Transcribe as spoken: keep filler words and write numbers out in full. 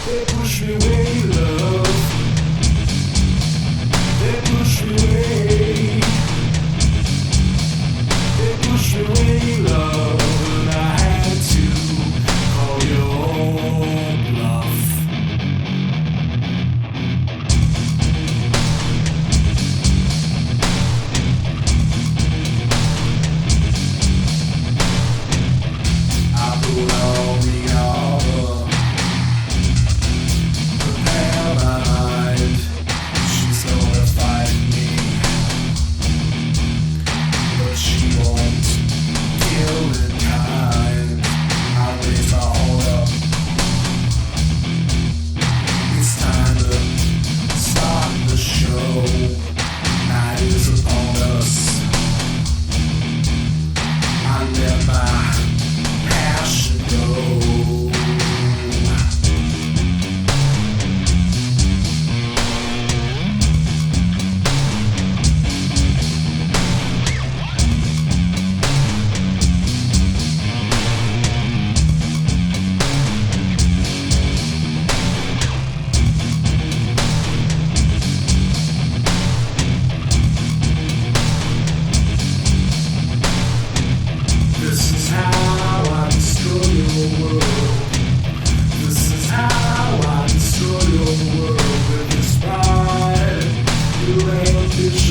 They push me away, love. They push me away. They push me away, love. And I had to call your bluff. I pulled all the armor. Prepare my mind. She's gonna fight me, but she won't kill in kind. I raise my hold up. It's time to start the show. Night is upon us. I let my passion go. This is how I destroy your world. This is how I destroy your world. With this pride, you ambition.